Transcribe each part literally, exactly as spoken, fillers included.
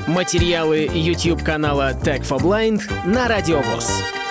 Материалы YouTube-канала Tech for Blind на Радио ВОС.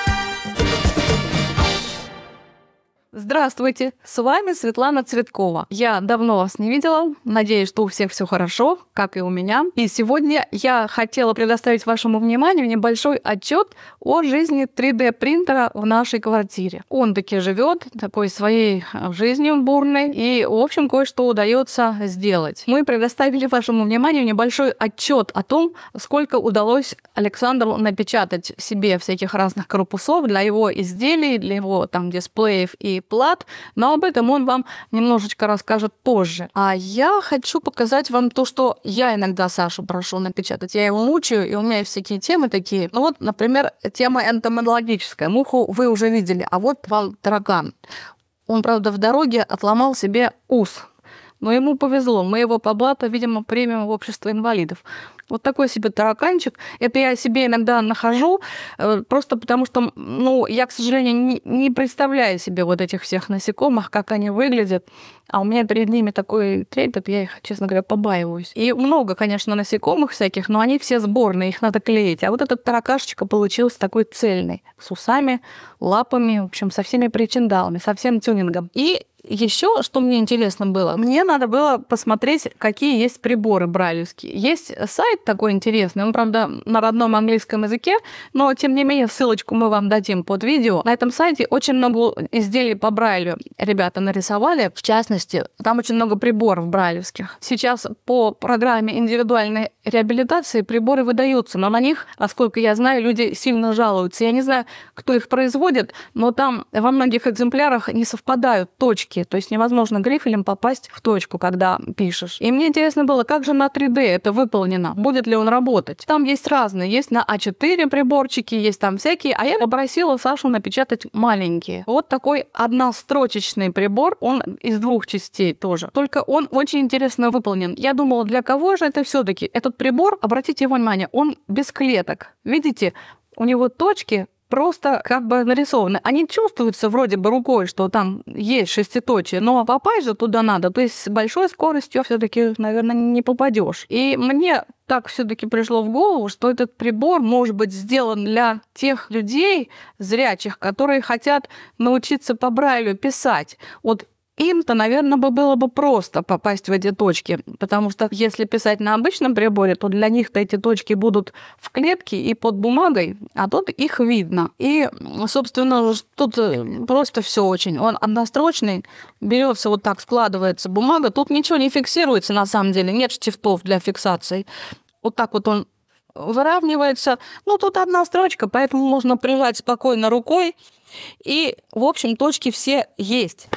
Здравствуйте, с вами Светлана Цветкова. Я давно вас не видела, надеюсь, что у всех все хорошо, как и у меня. И сегодня я хотела предоставить вашему вниманию небольшой отчет о жизни три дэ принтера в нашей квартире. Он таки живет такой своей жизнью бурной, и, в общем, кое-что удается сделать. Мы предоставили вашему вниманию небольшой отчет о том, сколько удалось Александру напечатать себе всяких разных корпусов для его изделий, для его там дисплеев и плат, но об этом он вам немножечко расскажет позже. А я хочу показать вам то, что я иногда Сашу прошу напечатать. Я его мучаю, и у меня есть всякие темы такие. Ну вот, например, тема энтомологическая. Муху вы уже видели, а вот вам таракан. Он, правда, в дороге отломал себе ус. Но ему повезло. Мы его по блату, видимо, примем в общество инвалидов. Вот такой себе тараканчик. Это я себе иногда нахожу, просто потому что, ну, я, к сожалению, не, не представляю себе вот этих всех насекомых, как они выглядят. А у меня перед ними такой трепет, я их, честно говоря, побаиваюсь. И много, конечно, насекомых всяких, но они все сборные, их надо клеить. А вот этот таракашечка получился такой цельный, с усами, лапами, в общем, со всеми причиндалами, со всем тюнингом. И еще, что мне интересно было, мне надо было посмотреть, какие есть приборы брайлевские. Есть сайт такой интересный, он, правда, на родном английском языке, но, тем не менее, ссылочку мы вам дадим под видео. На этом сайте очень много изделий по Брайлю ребята нарисовали. В частности, там очень много приборов брайлевских. Сейчас по программе индивидуальной реабилитации приборы выдаются, но на них, насколько я знаю, люди сильно жалуются. Я не знаю, кто их производит, но там во многих экземплярах не совпадают точки. То есть невозможно грифелем попасть в точку, когда пишешь. И мне интересно было, как же на три дэ это выполнено? Будет ли он работать? Там есть разные. Есть на а четыре приборчики, есть там всякие. А я попросила Сашу напечатать маленькие. Вот такой однострочечный прибор. Он из двух частей тоже. Только он очень интересно выполнен. Я думала, для кого же это все-таки? Этот прибор, обратите внимание, он без клеток. Видите, у него точки просто как бы нарисованы. Они чувствуются вроде бы рукой, что там есть шеститочие, но попасть же туда надо. То есть с большой скоростью все-таки, наверное, не попадешь. И мне так все-таки пришло в голову, что этот прибор может быть сделан для тех людей зрячих, которые хотят научиться по Брайлю писать. Вот им-то, наверное, бы было бы просто попасть в эти точки, потому что если писать на обычном приборе, то для них-то эти точки будут в клетке и под бумагой, а тут их видно. И, собственно, тут просто все очень. Он однострочный, берется вот так, складывается бумага, тут ничего не фиксируется на самом деле, нет штифтов для фиксации. Вот так вот он выравнивается. Ну, тут одна строчка, поэтому можно прижать спокойно рукой. И, в общем, точки все есть.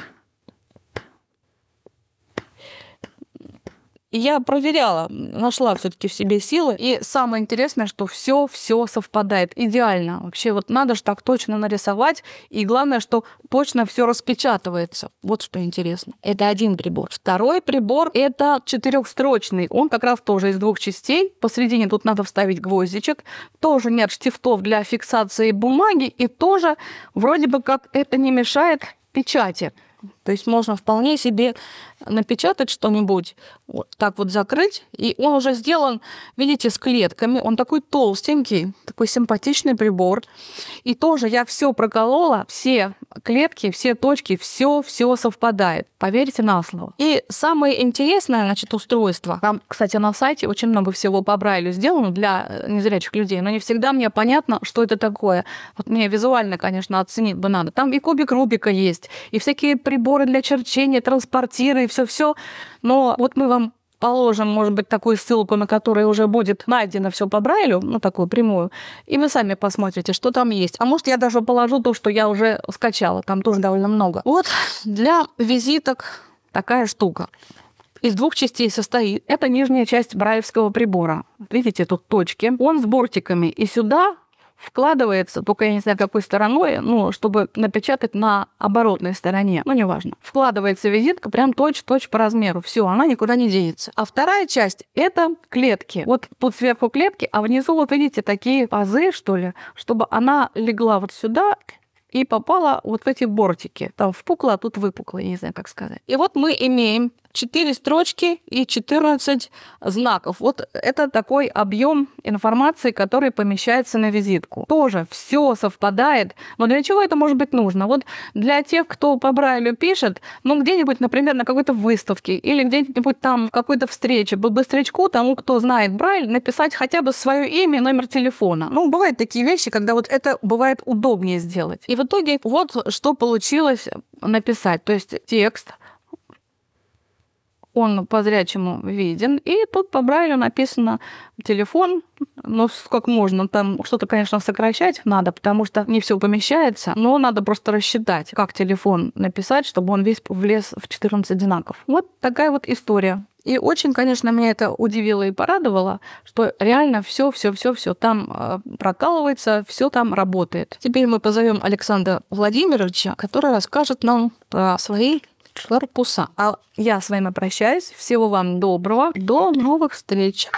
Я проверяла, нашла все-таки в себе силы. И самое интересное, что все-все совпадает идеально. Вообще вот надо же так точно нарисовать. И главное, что точно все распечатывается. Вот что интересно. Это один прибор. Второй прибор – это четырехстрочный. Он как раз тоже из двух частей. Посередине тут надо вставить гвоздичек. Тоже нет штифтов для фиксации бумаги. И тоже вроде бы как это не мешает печати. То есть можно вполне себе напечатать что-нибудь, вот так вот закрыть, и он уже сделан, видите, с клетками. Он такой толстенький, такой симпатичный прибор. И тоже я все проколола, все клетки, все точки, все-все совпадает. Поверьте на слово. И самое интересное, значит, устройство. Там, кстати, на сайте очень много всего по Брайлю сделано для незрячих людей, но не всегда мне понятно, что это такое. Вот мне визуально, конечно, оценить бы надо. Там и кубик Рубика есть, и всякие приборы для черчения, транспортиры, и все-все. Но вот мы вам положим, может быть, такую ссылку, на которой уже будет найдено все по Брайлю, ну, такую прямую, и вы сами посмотрите, что там есть. А может, я даже положу то, что я уже скачала, там тоже довольно много. Вот для визиток такая штука. Из двух частей состоит. Это нижняя часть брайлевского прибора. Видите, тут точки. Он с бортиками. И сюда вкладывается, только я не знаю, какой стороной, ну, чтобы напечатать на оборотной стороне, ну, неважно. Вкладывается визитка прям точь-в-точь по размеру. Все, она никуда не денется. А вторая часть – это клетки. Вот тут сверху клетки, а внизу, вот видите, такие пазы, что ли, чтобы она легла вот сюда и попала вот в эти бортики. Там впукло, а тут выпукло, я не знаю, как сказать. И вот мы имеем четыре строчки и четырнадцать знаков. Вот это такой объем информации, который помещается на визитку. Тоже все совпадает. Но для чего это может быть нужно? Вот для тех, кто по Брайлю пишет, ну, где-нибудь, например, на какой-то выставке или где-нибудь там в какой-то встрече, по быстрячку тому, кто знает Брайль, написать хотя бы свое имя, номер телефона. Ну, бывают такие вещи, когда вот это бывает удобнее сделать. И в итоге вот что получилось написать. То есть текст, он по-зрячему виден, и тут по Брайлю написано телефон, ну, как можно, там что-то, конечно, сокращать надо, потому что не все помещается, но надо просто рассчитать, как телефон написать, чтобы он весь влез в четырнадцать знаков. Вот такая вот история. И очень, конечно, меня это удивило и порадовало, что реально все, все, все, все там э, прокалывается, все там работает. Теперь мы позовем Александра Владимировича, который расскажет нам про свои корпуса. А я с вами прощаюсь. Всего вам доброго. До новых встреч.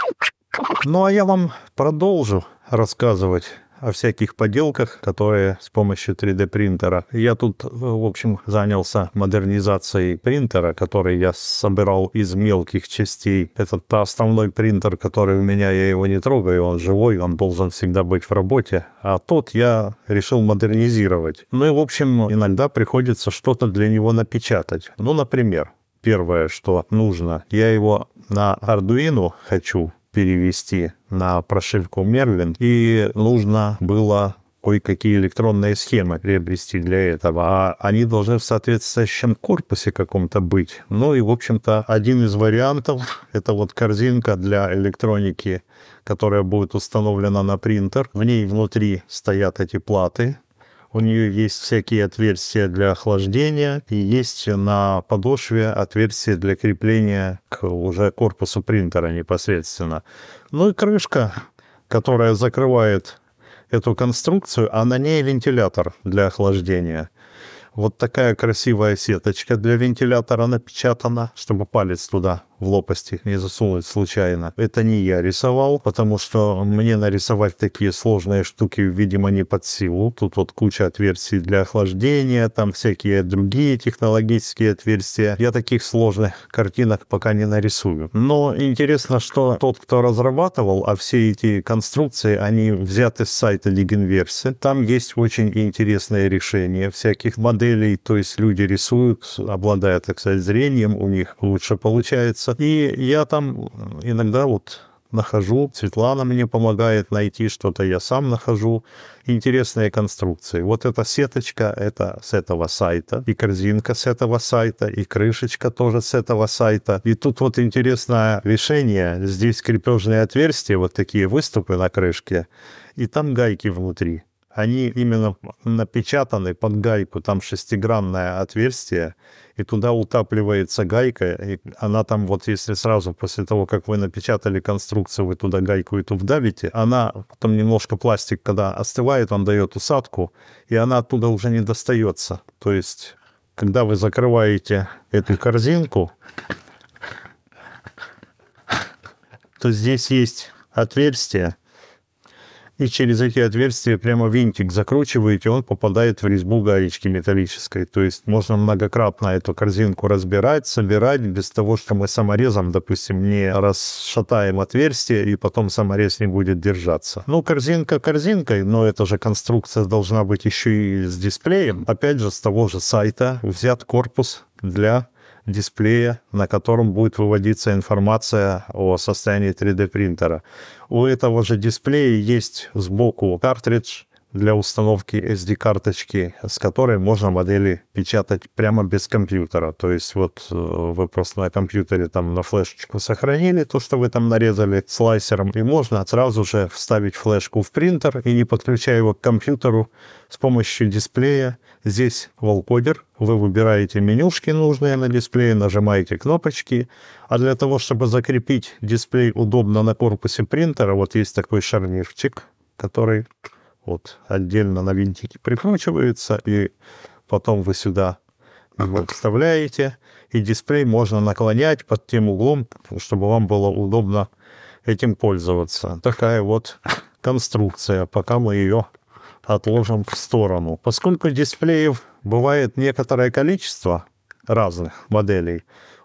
Ну, а я вам продолжу рассказывать о всяких поделках, которые с помощью три дэ принтера. Я тут, в общем, занялся модернизацией принтера, который я собирал из мелких частей. Этот основной принтер, который у меня, я его не трогаю, он живой, он должен всегда быть в работе. А тот я решил модернизировать. Ну и, в общем, иногда приходится что-то для него напечатать. Ну, например, первое, что нужно, я его на Arduino хочу перевести на прошивку Merlin, и нужно было кое-какие электронные схемы приобрести для этого, а они должны в соответствующем корпусе каком-то быть. Ну и, в общем-то, один из вариантов — это вот корзинка для электроники, которая будет установлена на принтер. В ней внутри стоят эти платы. У нее есть всякие отверстия для охлаждения, и есть на подошве отверстия для крепления к уже корпусу принтера непосредственно. Ну и крышка, которая закрывает эту конструкцию, а на ней вентилятор для охлаждения. Вот такая красивая сеточка для вентилятора напечатана, чтобы палец туда в лопасти не засунуть случайно. Это не я рисовал, потому что мне нарисовать такие сложные штуки, видимо, не под силу. Тут вот куча отверстий для охлаждения, там всякие другие технологические отверстия. Я таких сложных картинок пока не нарисую. Но интересно, что тот, кто разрабатывал, а все эти конструкции, они взяты с сайта Diginverse. Там есть очень интересные решения всяких моделей, то есть люди рисуют, обладая, так сказать, зрением, у них лучше получается. И я там иногда вот нахожу, Светлана мне помогает найти что-то, я сам нахожу интересные конструкции. Вот эта сеточка, это с этого сайта, и корзинка с этого сайта, и крышечка тоже с этого сайта. И тут вот интересное решение. Здесь крепежные отверстия, вот такие выступы на крышке, и там гайки внутри. Они именно напечатаны под гайку, там шестигранное отверстие, и туда утапливается гайка, и она там вот, если сразу после того, как вы напечатали конструкцию, вы туда гайку эту вдавите, она, потом немножко пластик, когда остывает, он дает усадку, и она оттуда уже не достается. То есть, когда вы закрываете эту корзинку, то здесь есть отверстие, и через эти отверстия прямо винтик закручиваете, он попадает в резьбу гаечки металлической. То есть можно многократно эту корзинку разбирать, собирать, без того, что мы саморезом, допустим, не расшатаем отверстие, и потом саморез не будет держаться. Ну, корзинка корзинкой, но эта же конструкция должна быть еще и с дисплеем. Опять же, с того же сайта взят корпус для дисплея, на котором будет выводиться информация о состоянии три дэ принтера. У этого же дисплея есть сбоку картридж для установки эс ди-карточки, с которой можно модели печатать прямо без компьютера. То есть вот вы просто на компьютере там на флешечку сохранили то, что вы там нарезали слайсером, и можно сразу же вставить флешку в принтер и, не подключая его к компьютеру, с помощью дисплея. Здесь волкодер, вы выбираете менюшки нужные на дисплее, нажимаете кнопочки, а для того, чтобы закрепить дисплей удобно на корпусе принтера, вот есть такой шарнирчик, который вот отдельно на винтике прикручивается, и потом вы сюда его вставляете, и дисплей можно наклонять под тем углом, чтобы вам было удобно этим пользоваться. Такая вот конструкция, пока мы ее отложим в сторону. Поскольку дисплеев бывает некоторое количество разных моделей,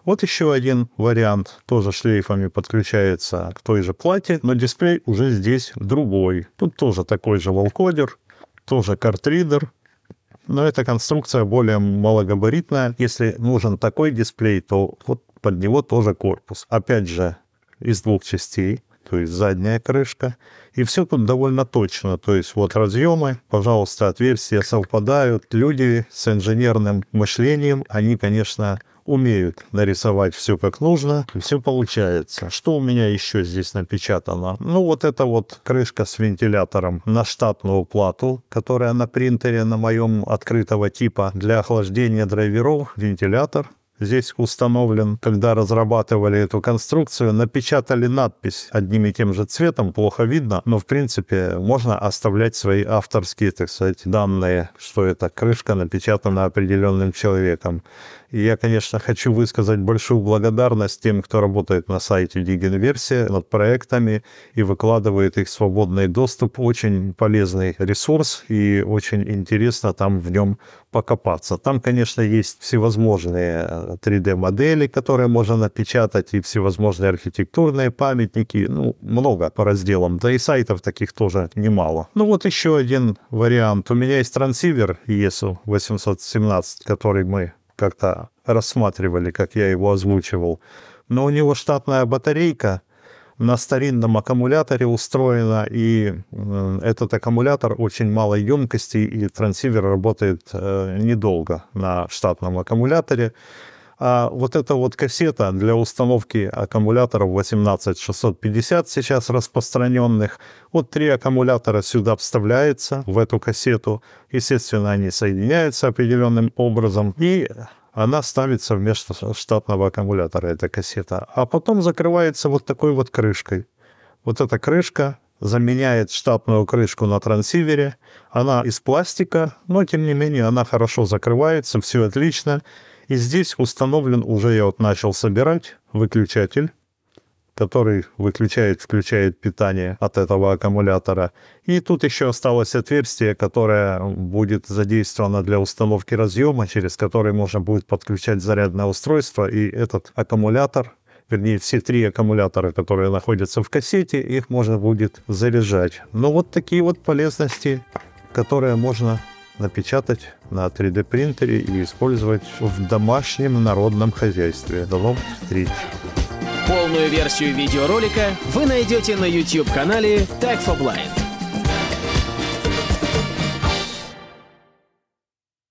Вот еще один вариант, тоже шлейфами подключается к той же плате, но дисплей уже здесь другой. Тут тоже такой же волкодер, тоже картридер, но эта конструкция более малогабаритная. Если нужен такой дисплей, то вот под него тоже корпус. Опять же, из двух частей, то есть задняя крышка. И все тут довольно точно. То есть вот разъемы, пожалуйста, отверстия совпадают. Люди с инженерным мышлением, они, конечно, умеют нарисовать все как нужно, и все получается. Что у меня еще здесь напечатано? Ну, вот это вот крышка с вентилятором на штатную плату, которая на принтере на моем открытого типа для охлаждения драйверов. Вентилятор здесь установлен. Когда разрабатывали эту конструкцию, напечатали надпись одним и тем же цветом, плохо видно, но в принципе можно оставлять свои авторские, так сказать, данные, что эта крышка напечатана определенным человеком. И я, конечно, хочу высказать большую благодарность тем, кто работает на сайте DigiInversity над проектами и выкладывает их в свободный доступ. Очень полезный ресурс и очень интересно там в нем покопаться. Там, конечно, есть всевозможные три дэ-модели, которые можно напечатать, и всевозможные архитектурные памятники. Ну, много по разделам. Да и сайтов таких тоже немало. Ну, вот еще один вариант. У меня есть трансивер и эс ю восемьсот семнадцать, который мы как-то рассматривали, как я его озвучивал. Но у него штатная батарейка на старинном аккумуляторе устроена, и э, этот аккумулятор очень малой емкости, и трансивер работает э, недолго на штатном аккумуляторе. А вот эта вот кассета для установки аккумуляторов восемнадцать шестьсот пятьдесят сейчас распространенных. Вот три аккумулятора сюда вставляются в эту кассету. Естественно, они соединяются определенным образом, и она ставится вместо штатного аккумулятора, эта кассета. А потом закрывается вот такой вот крышкой. Вот эта крышка заменяет штатную крышку на трансивере. Она из пластика, но тем не менее она хорошо закрывается, все отлично. И здесь установлен, уже я вот начал собирать, выключатель, который выключает, включает питание от этого аккумулятора. И тут еще осталось отверстие, которое будет задействовано для установки разъема, через который можно будет подключать зарядное устройство. И этот аккумулятор, вернее, все три аккумулятора, которые находятся в кассете, их можно будет заряжать. Ну, вот такие вот полезности, которые можно напечатать на три дэ принтере и использовать в домашнем народном хозяйстве. До новых встреч! Полную версию видеоролика вы найдете на YouTube-канале Tech for Blind.